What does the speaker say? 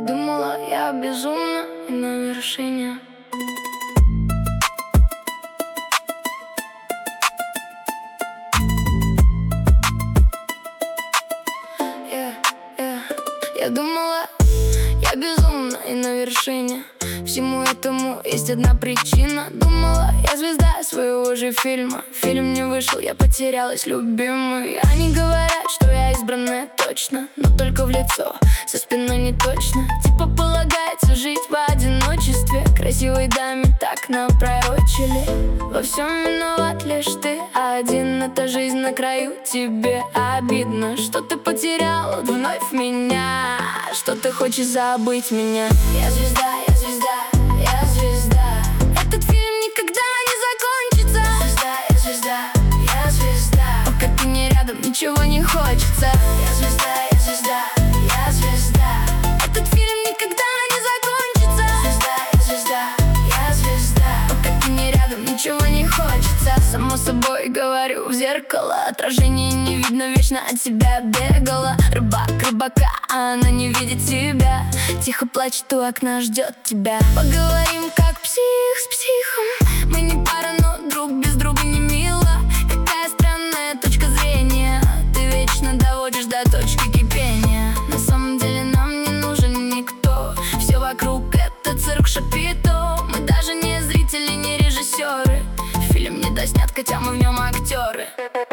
думала, я безумна и на вершине. Я думала, я безумна и на вершине. Всему этому есть одна причина. Думала, я звезда своего же фильма. Фильм не вышел, я потерялась, любимый. Они говорят, что я избранная точно, но только в лицо, со спиной не точно. Типа полагается жить в одиночестве. Красивой даме так напророчили. Во всем виноват лишь ты один. Эта жизнь на краю, тебе обидно, что ты потеряла вновь меня, что ты хочешь забыть меня. Я звезда, я звезда, я звезда. Этот фильм никогда не закончится. Я звезда, я звезда, я звезда. Пока ты не рядом, ничего не хочется. Я звезда, я звезда, я звезда. Этот фильм никогда не закончится. Я звезда, я звезда. Пока ты не рядом, ничего не хочется. Само собой говорю в зеркало. Отражение не видно, вечно от себя бегала. Рыбак рыбака, а она не видит тебя. Тихо плачет у окна, ждет тебя. Поговорим как псих с психом. Мы не пара, но друг без друга не мило. Какая странная точка зрения. Ты вечно доводишь до точки кипения. На самом деле нам не нужен никто. Все вокруг это цирк Шапито. Мы даже не зрители, не режиссеры. Фильм не доснят, хотя мы в нем актеры.